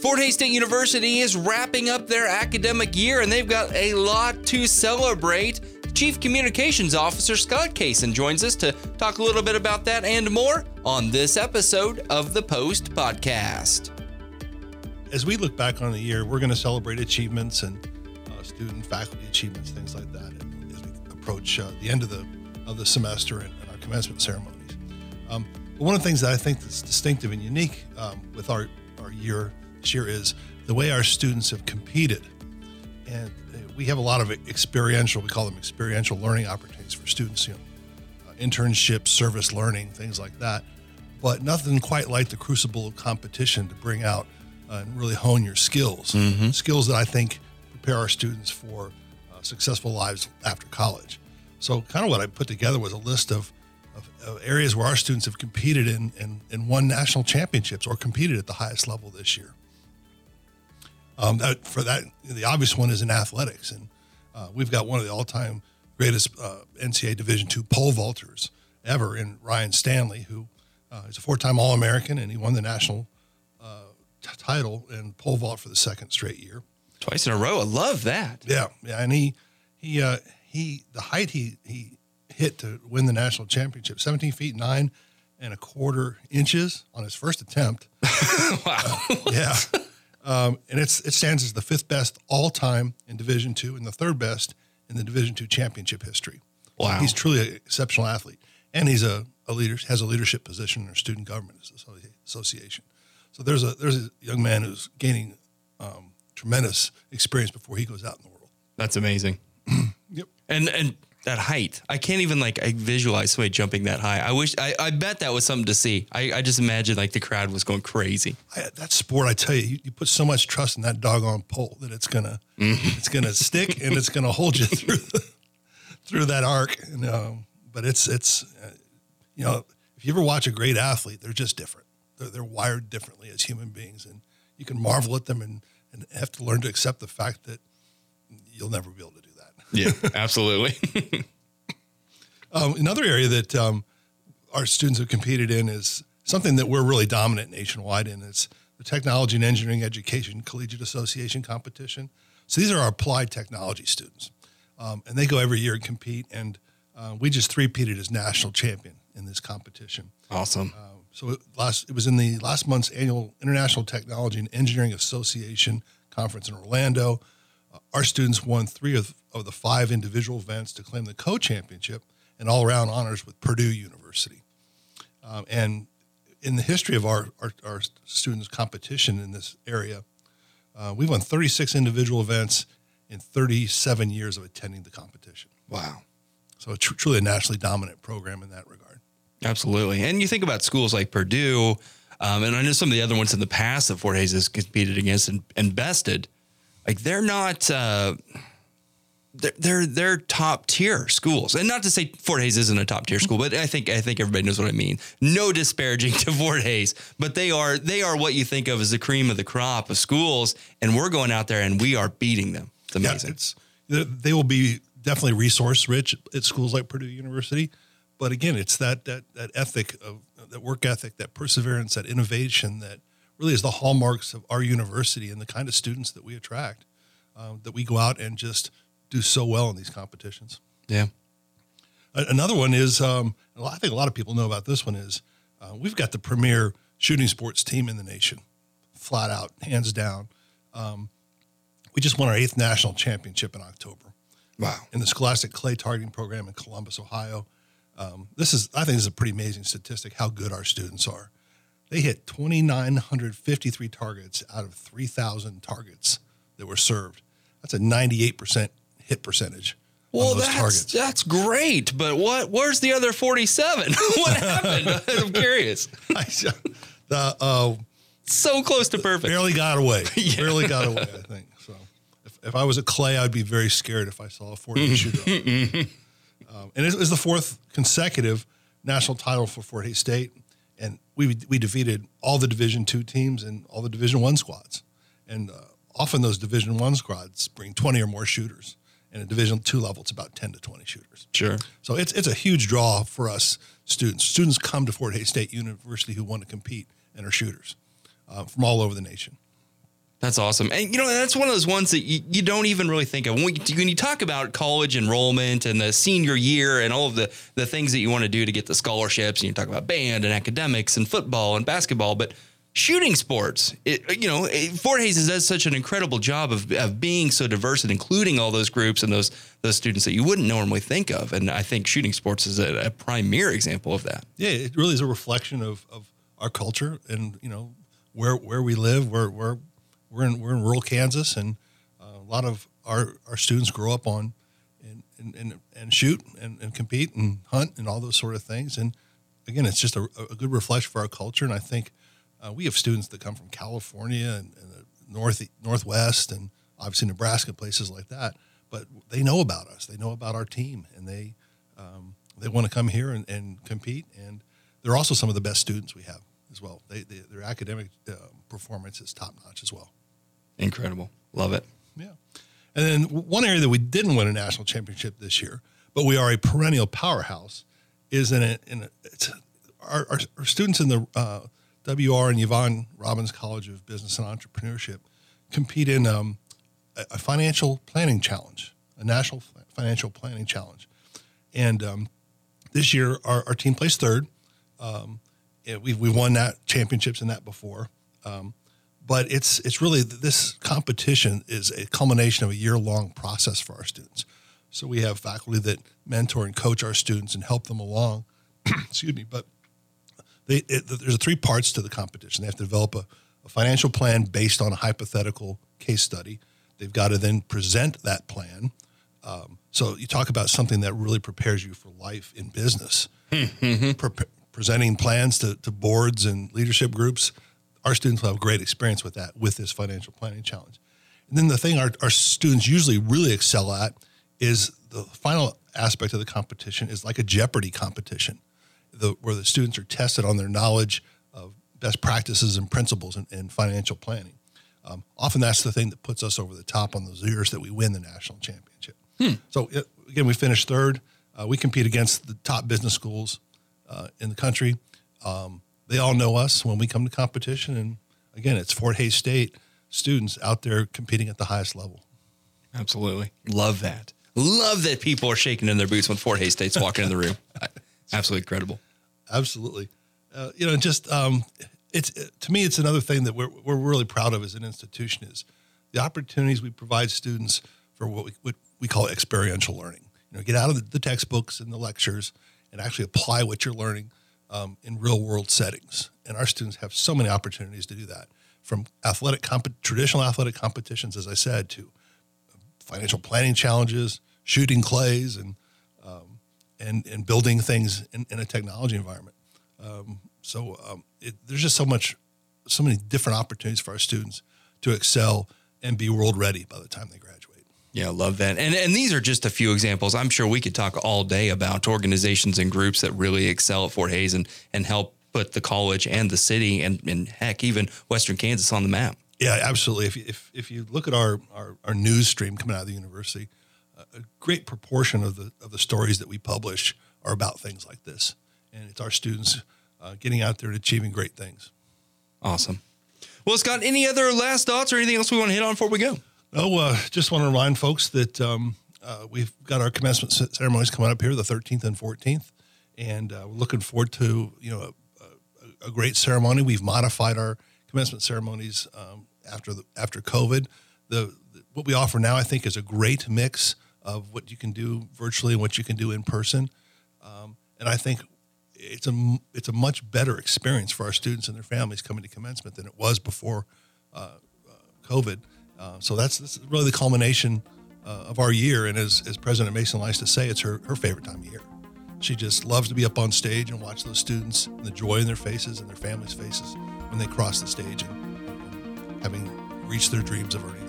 Fort Hays State University is wrapping up their academic year, and they've got a lot to celebrate. Chief Communications Officer Scott Kaysen joins us to talk a little bit about that and more on this episode of the Post Podcast. As we look back on the year, we're going to celebrate achievements and student faculty achievements, things like that, as we approach the end of the semester and our commencement ceremonies. But one of the things that I think that's distinctive and unique with our year this year is the way our students have competed. And we have a lot of experiential, we call them experiential learning opportunities for students, internships, service learning, things like that. But nothing quite like the crucible of competition to bring out and really hone your skills, skills that I think prepare our students for successful lives after college. So kind of what I put together was a list of areas where our students have competed and won national championships or competed at the highest level this year. The obvious one is in athletics, and we've got one of the all-time greatest NCAA Division II pole vaulters ever in Ryan Stanley, who is a four-time All-American, and he won the national title in pole vault for the second straight year. Twice in a row. I love that. Yeah, and the height he hit to win the national championship, 17 feet 9 1/4 inches on his first attempt. Wow. Yeah. And it stands as the 5th best all-time in Division II and the 3rd best in the Division II championship history. Wow. So he's truly an exceptional athlete. And he's a leader, has a leadership position in our Student Government Association. So there's a young man who's gaining tremendous experience before he goes out in the world. That's amazing. Yep. And that height, I can't even I visualize somebody jumping that high. I bet that was something to see. I just imagine the crowd was going crazy. That sport, I tell you, you put so much trust in that doggone pole that it's gonna stick and it's gonna hold you through that arc. And, but it's if you ever watch a great athlete, they're just different. They're wired differently as human beings, and you can marvel at them and have to learn to accept the fact that you'll never be able to do that. Yeah, absolutely. Another area that our students have competed in is something that we're really dominant nationwide in. It's the Technology and Engineering Education Collegiate Association competition. So these are our applied technology students, and they go every year and compete. And we just three-peated as national champion in this competition. Awesome. So it was in the last month's annual International Technology and Engineering Association conference in Orlando. Our students won 3 of the 5 individual events to claim the co-championship and all-around honors with Purdue University. And in the history of our students' competition in this area, we've won 36 individual events in 37 years of attending the competition. Wow. So it's truly a nationally dominant program in that regard. Absolutely. And you think about schools like Purdue, and I know some of the other ones in the past that Fort Hays has competed against and bested. They're not, they're top tier schools. And not to say Fort Hays isn't a top tier school, but I think everybody knows what I mean. No disparaging to Fort Hays, but they are what you think of as the cream of the crop of schools. And we're going out there and we are beating them. It's amazing. Yeah, they will be definitely resource rich at schools like Purdue University. But again, it's that ethic that work ethic, that perseverance, that innovation that really is the hallmarks of our university and the kind of students that we attract, that we go out and just do so well in these competitions. Yeah. Another one is, I think a lot of people know about this one, is we've got the premier shooting sports team in the nation, flat out, hands down. We just won our 8th national championship in October. Wow. In the Scholastic Clay Targeting Program in Columbus, Ohio. I think this is a pretty amazing statistic, how good our students are. They hit 2,953 targets out of 3,000 targets that were served. That's a 98% hit percentage. Well, that's great, but where's the other 47? What happened? I'm curious. So close to perfect. Barely got away. Yeah. Barely got away, I think. So if I was a Clay, I'd be very scared if I saw a 40 shooter. And it was the 4th consecutive national title for Fort Hays State. And we defeated all the Division II teams and all the Division I squads. And often those Division I squads bring 20 or more shooters. And at Division II level, it's about 10 to 20 shooters. Sure. So it's a huge draw for us students. Students come to Fort Hays State University who want to compete and are shooters from all over the nation. That's awesome. And, that's one of those ones that you don't even really think of. When you talk about college enrollment and the senior year and all of the things that you want to do to get the scholarships, and you talk about band and academics and football and basketball, but shooting sports, Fort Hays does such an incredible job of being so diverse and including all those groups and those students that you wouldn't normally think of. And I think shooting sports is a premier example of that. Yeah, it really is a reflection of our culture and, where we live. We're in rural Kansas, and a lot of our students grow up on and shoot and compete and hunt and all those sort of things. And again, it's just a good reflection for our culture. And I think we have students that come from California and the Northwest and obviously Nebraska, places like that. But they know about us. They know about our team, and they want to come here and compete. And they're also some of the best students we have as well. Their academic performance is top notch as well. Incredible. Love it. Yeah. And then one area that we didn't win a national championship this year, but we are a perennial powerhouse, is our students in the WR and Yvonne Robbins College of Business and Entrepreneurship compete in a financial planning challenge, a national financial planning challenge. And this year, our team placed third. We won that championships in that before. But it's really, this competition is a culmination of a year-long process for our students. So we have faculty that mentor and coach our students and help them along. Excuse me. But there's 3 parts to the competition. They have to develop a financial plan based on a hypothetical case study. They've got to then present that plan. So you talk about something that really prepares you for life in business. Presenting plans to boards and leadership groups. Our students will have great experience with that, with this financial planning challenge. And then the thing our students usually really excel at is the final aspect of the competition is like a Jeopardy competition, where the students are tested on their knowledge of best practices and principles in financial planning. Often that's the thing that puts us over the top on those years that we win the national championship. So again, we finished third. We compete against the top business schools in the country. They all know us when we come to competition. And again, it's Fort Hays State students out there competing at the highest level. Absolutely. Love that. Love that people are shaking in their boots when Fort Hays State's walking in the room. Absolutely incredible. Absolutely. It's to me, it's another thing that we're really proud of as an institution is the opportunities we provide students for what we call experiential learning. Get out of the textbooks and the lectures and actually apply what you're learning in real world settings. And our students have so many opportunities to do that, from traditional athletic competitions, as I said, to financial planning challenges, shooting clays, and building things in a technology environment. There's just so many different opportunities for our students to excel and be world ready by the time they graduate. Yeah, I love that. And these are just a few examples. I'm sure we could talk all day about organizations and groups that really excel at Fort Hays and help put the college and the city and heck, even Western Kansas on the map. Yeah, absolutely. If you look at our news stream coming out of the university, a great proportion of the stories that we publish are about things like this. And it's our students getting out there and achieving great things. Awesome. Well, Scott, any other last thoughts or anything else we want to hit on before we go? No, just want to remind folks that we've got our commencement ceremonies coming up here the 13th and 14th, and we're looking forward to a great ceremony. We've modified our commencement ceremonies after COVID. What we offer now, I think, is a great mix of what you can do virtually and what you can do in person, and I think it's a much better experience for our students and their families coming to commencement than it was before COVID. So that's really the culmination of our year. And as President Mason likes to say, it's her favorite time of year. She just loves to be up on stage and watch those students and the joy in their faces and their families' faces when they cross the stage and having reached their dreams of earning